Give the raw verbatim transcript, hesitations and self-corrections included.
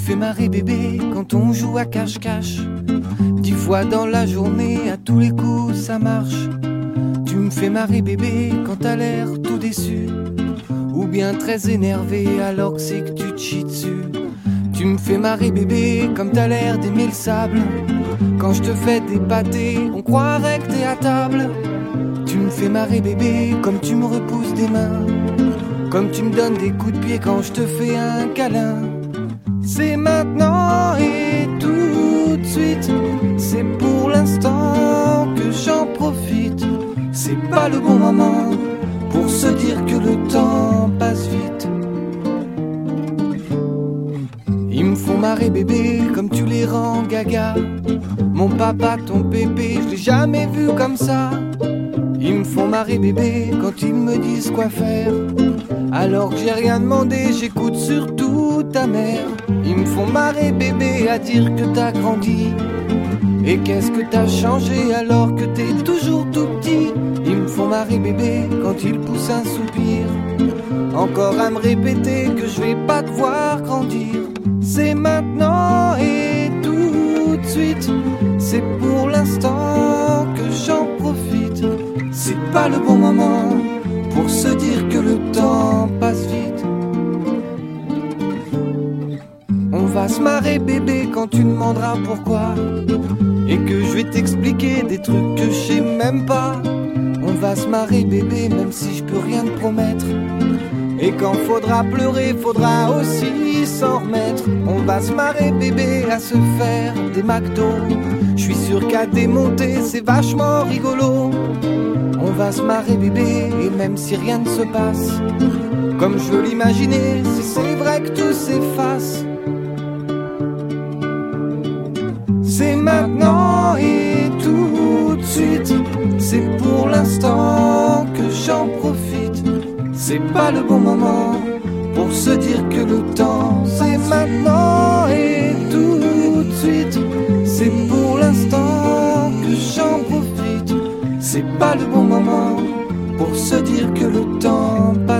fais marrer bébé quand on joue à cache-cache. Dix fois dans la journée, à tous les coups ça marche. Tu me fais marrer bébé quand t'as l'air tout déçu, ou bien très énervé alors que c'est que tu te chies dessus. Tu me fais marrer bébé comme t'as l'air d'aimer le sable. Quand je te fais des pâtés, on croirait que t'es à table. Tu me fais marrer bébé comme tu me repousses des mains, comme tu me donnes des coups de pied quand je te fais un câlin. C'est maintenant et tout de suite, c'est pour l'instant que j'en profite. C'est pas le bon moment pour se dire que le temps passe vite. Ils me font marrer bébé comme tu les rends gaga. Mon papa, ton bébé, je l'ai jamais vu comme ça. Ils me font marrer bébé quand ils me disent quoi faire, alors que j'ai rien demandé, j'écoute surtout ta mère. Ils me font marrer bébé à dire que t'as grandi, et qu'est-ce que t'as changé alors que t'es toujours tout petit. Ils me font marrer bébé quand ils poussent un soupir, encore à me répéter que je vais pas te voir grandir. C'est maintenant et tout de suite, c'est pour l'instant que j'en profite. C'est pas le bon moment pour se dire que le temps passe vite. On va se marrer bébé quand tu demanderas pourquoi, et que je vais t'expliquer des trucs que je sais même pas. On va se marrer bébé même si je peux rien te promettre, et quand faudra pleurer, faudra aussi s'en remettre. On va se marrer bébé à se faire des McDo. Je suis sûr qu'à démonter c'est vachement rigolo. On va se marrer bébé et même si rien ne se passe, comme je veux l'imaginer, si c'est vrai que tout s'efface. C'est maintenant et tout de suite, c'est pour l'instant que j'en profite. C'est pas le bon moment pour se dire que le temps, c'est maintenant et tout de suite, c'est pour l'instant que j'en profite. C'est pas le bon moment pour se dire que le temps passe.